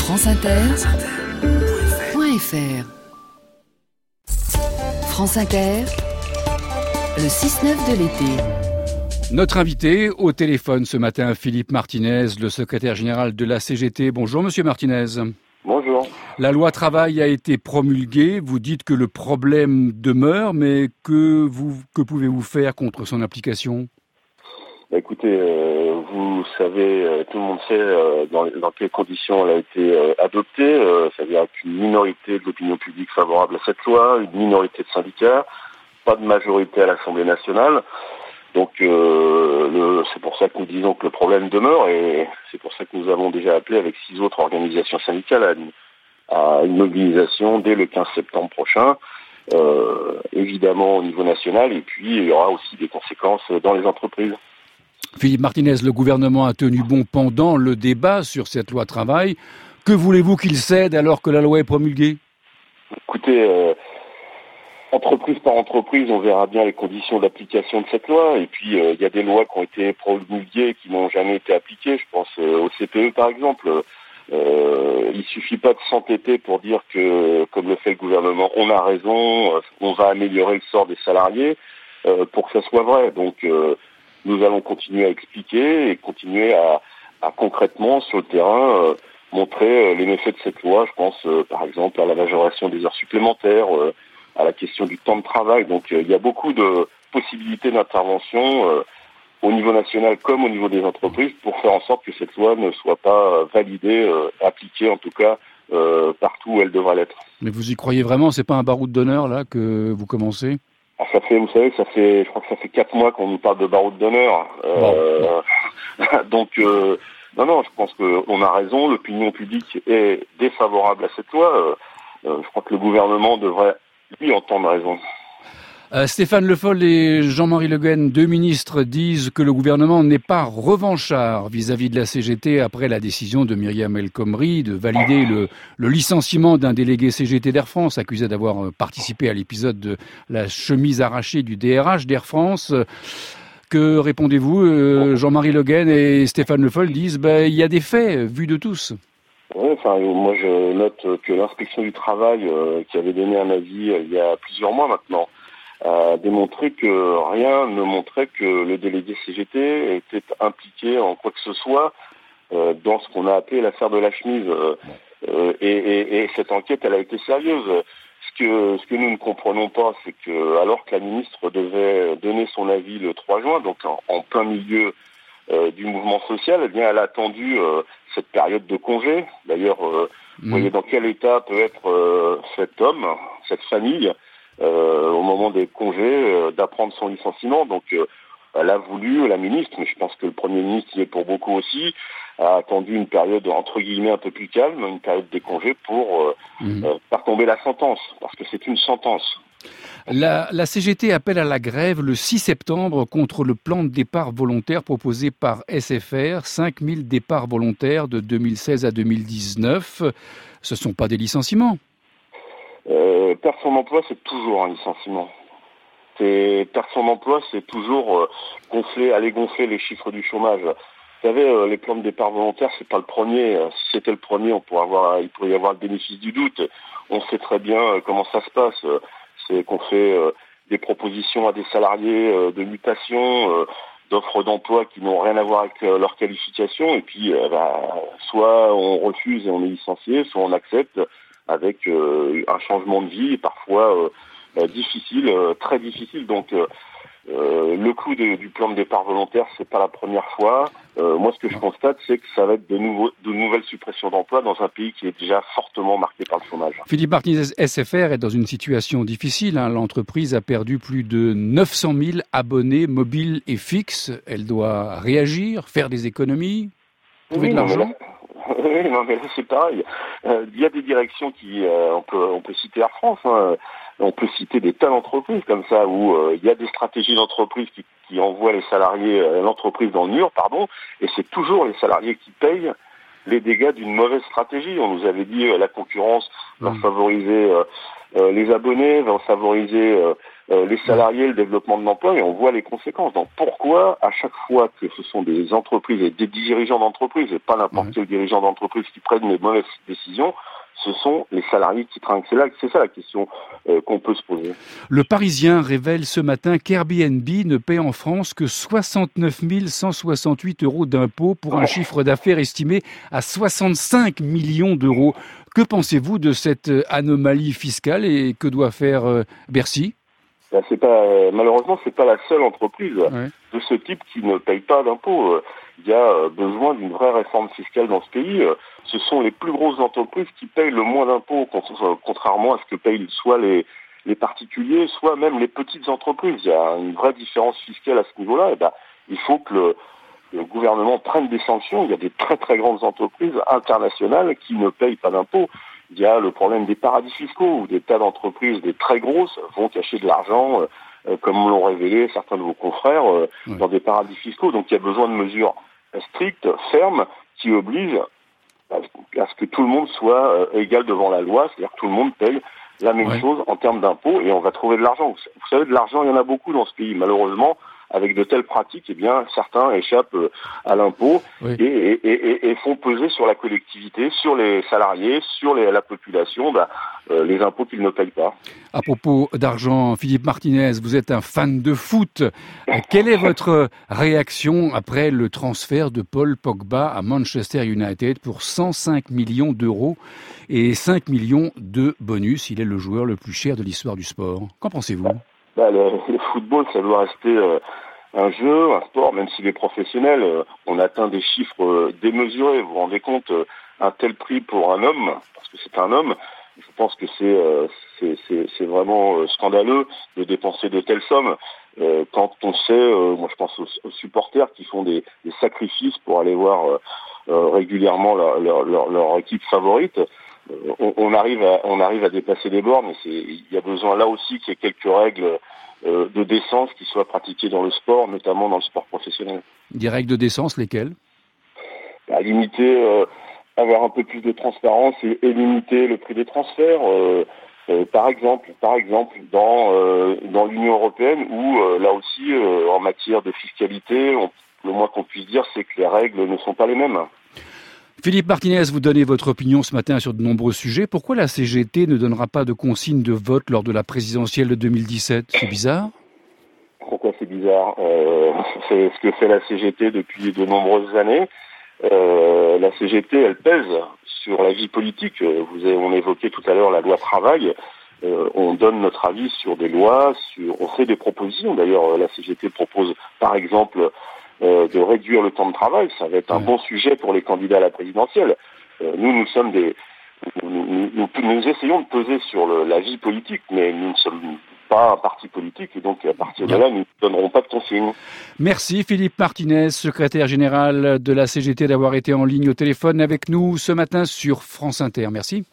franceinter.fr. France Inter, le 6-9 de l'été. Notre invité au téléphone ce matin, Philippe Martinez, le secrétaire général de la CGT. Bonjour Monsieur Martinez. Bonjour. La loi travail a été promulguée. Vous dites que le problème demeure, mais que pouvez-vous faire contre son application ? Écoutez, vous savez, tout le monde sait dans quelles conditions elle a été adoptée. C'est-à-dire qu'une minorité de l'opinion publique favorable à cette loi, une minorité de syndicats, pas de majorité à l'Assemblée nationale. Donc c'est pour ça que nous disons que le problème demeure et c'est pour ça que nous avons déjà appelé avec 6 autres organisations syndicales à une mobilisation dès le 15 septembre prochain, évidemment au niveau national, et puis il y aura aussi des conséquences dans les entreprises. Philippe Martinez, le gouvernement a tenu bon pendant le débat sur cette loi travail. Que voulez-vous qu'il cède alors que la loi est promulguée ? Écoutez, entreprise par entreprise, on verra bien les conditions d'application de cette loi. Et puis, il y a des lois qui ont été promulguées et qui n'ont jamais été appliquées. Je pense au CPE, par exemple. Il suffit pas de s'entêter pour dire que, comme le fait le gouvernement, on a raison, on va améliorer le sort des salariés pour que ça soit vrai. Donc, nous allons continuer à expliquer et continuer à concrètement, sur le terrain, montrer les méfaits de cette loi. Je pense, par exemple, à la majoration des heures supplémentaires, à la question du temps de travail. Donc il y a beaucoup de possibilités d'intervention au niveau national comme au niveau des entreprises pour faire en sorte que cette loi ne soit pas validée, appliquée en tout cas partout où elle devra l'être. Mais vous y croyez vraiment ? C'est pas un baroud d'honneur là que vous commencez ? Alors, je crois que ça fait 4 mois qu'on nous parle de baroud d'honneur. Donc non, je pense qu'on a raison. L'opinion publique est défavorable à cette loi. Je crois que le gouvernement devrait lui entendre raison. Stéphane Le Foll et Jean-Marie Le Guen, 2 ministres, disent que le gouvernement n'est pas revanchard vis-à-vis de la CGT après la décision de Myriam El Khomri de valider le licenciement d'un délégué CGT d'Air France accusé d'avoir participé à l'épisode de la chemise arrachée du DRH d'Air France. Que répondez-vous ? Jean-Marie Le Guen et Stéphane Le Foll disent il y a des faits vus de tous. Oui, moi je note que l'inspection du travail, qui avait donné un avis il y a plusieurs mois maintenant, a démontré que rien ne montrait que le délégué CGT était impliqué en quoi que ce soit dans ce qu'on a appelé l'affaire de la chemise. Et cette enquête, elle a été sérieuse. Ce que nous ne comprenons pas, c'est que alors que la ministre devait donner son avis le 3 juin, donc en plein milieu du mouvement social, eh bien, elle a attendu cette période de congé. D'ailleurs, vous voyez dans quel état peut être cet homme, cette famille, au moment des congés, d'apprendre son licenciement. Donc, elle a voulu, la ministre, mais je pense que le Premier ministre y est pour beaucoup aussi, a attendu une période entre guillemets un peu plus calme, une période des congés pour faire tomber la sentence, parce que c'est une sentence. La CGT appelle à la grève le 6 septembre contre le plan de départ volontaire proposé par SFR, 5000 départs volontaires de 2016 à 2019. Ce ne sont pas des licenciements. Perdre son emploi, c'est toujours un licenciement. Perdre son emploi, c'est toujours aller gonfler les chiffres du chômage. Vous savez, les plans de départ volontaire, c'est pas le premier. Si c'était le premier, il pourrait y avoir le bénéfice du doute. On sait très bien comment ça se passe. C'est qu'on fait des propositions à des salariés de mutation, d'offres d'emploi qui n'ont rien à voir avec leur qualification, et puis soit on refuse et on est licencié, soit on accepte avec un changement de vie, et parfois difficile, très difficile. Donc le coût du plan de départ volontaire, c'est pas la première fois. Moi, ce que je constate, c'est que ça va être de nouvelles suppressions d'emplois dans un pays qui est déjà fortement marqué par le chômage. Philippe Martinez, SFR est dans une situation difficile. L'entreprise a perdu plus de 900 000 abonnés mobiles et fixes. Elle doit réagir, faire des économies, trouver de l'argent. Oui, non, mais là, c'est pareil. Il y a des directions on peut citer Air France, hein. On peut citer des tas d'entreprises comme ça où il y a des stratégies d'entreprise qui envoient l'entreprise dans le mur, et c'est toujours les salariés qui payent les dégâts d'une mauvaise stratégie. On nous avait dit la concurrence va favoriser les abonnés, va favoriser les salariés, le développement de l'emploi, et on voit les conséquences. Donc pourquoi, à chaque fois que ce sont des entreprises et des dirigeants d'entreprise, et pas n'importe quel dirigeant d'entreprise qui prennent les mauvaises décisions, ce sont les salariés qui trinquent. C'est ça la question qu'on peut se poser. Le Parisien révèle ce matin qu'Airbnb ne paie en France que 69 168 € d'impôts pour un chiffre d'affaires estimé à 65 millions d'euros. Que pensez-vous de cette anomalie fiscale et que doit faire Bercy ? Malheureusement, c'est pas la seule entreprise de ce type qui ne paye pas d'impôts. Il y a besoin d'une vraie réforme fiscale dans ce pays. Ce sont les plus grosses entreprises qui payent le moins d'impôts, contrairement à ce que payent soit les particuliers, soit même les petites entreprises. Il y a une vraie différence fiscale à ce niveau-là. Et il faut que le gouvernement prenne des sanctions. Il y a des très très grandes entreprises internationales qui ne payent pas d'impôts. Il y a le problème des paradis fiscaux, où des tas d'entreprises, des très grosses, vont cacher de l'argent, comme l'ont révélé certains de vos confrères, dans des paradis fiscaux. Donc il y a besoin de mesures strictes, fermes, qui obligent à ce que tout le monde soit égal devant la loi, c'est-à-dire que tout le monde paye la même chose en termes d'impôts, et on va trouver de l'argent. Vous savez, de l'argent, il y en a beaucoup dans ce pays. Malheureusement, avec de telles pratiques, certains échappent à l'impôt et font peser sur la collectivité, sur les salariés, sur la population, les impôts qu'ils ne payent pas. À propos d'argent, Philippe Martinez, vous êtes un fan de foot. Quelle est votre réaction après le transfert de Paul Pogba à Manchester United pour 105 millions d'euros et 5 millions de bonus? Il est le joueur le plus cher de l'histoire du sport. Qu'en pensez-vous ? Le football, ça doit rester un jeu, un sport, même s'il est professionnel. On atteint des chiffres démesurés. Vous vous rendez compte, un tel prix pour un homme, parce que c'est un homme, je pense que c'est vraiment scandaleux de dépenser de telles sommes. Quand on sait, moi je pense aux supporters qui font des sacrifices pour aller voir régulièrement leur équipe favorite. On arrive à dépasser les bornes, mais il y a besoin là aussi qu'il y ait quelques règles de décence qui soient pratiquées dans le sport, notamment dans le sport professionnel. Des règles de décence, lesquelles ? Limiter, avoir un peu plus de transparence et limiter le prix des transferts. Par exemple, dans l'Union européenne, où là aussi, en matière de fiscalité, le moins qu'on puisse dire, c'est que les règles ne sont pas les mêmes. Philippe Martinez, vous donnez votre opinion ce matin sur de nombreux sujets. Pourquoi la CGT ne donnera pas de consigne de vote lors de la présidentielle de 2017 ? C'est bizarre. Pourquoi c'est bizarre ? C'est ce que fait la CGT depuis de nombreuses années. La CGT, elle pèse sur la vie politique. On évoquait tout à l'heure la loi travail. On donne notre avis sur des lois, on fait des propositions. D'ailleurs, la CGT propose, par exemple, de réduire le temps de travail. Ça va être un bon sujet pour les candidats à la présidentielle. Nous essayons de peser sur la vie politique, mais nous ne sommes pas un parti politique, et donc à partir de là, nous ne donnerons pas de consignes. Merci Philippe Martinez, secrétaire général de la CGT, d'avoir été en ligne au téléphone avec nous ce matin sur France Inter. Merci.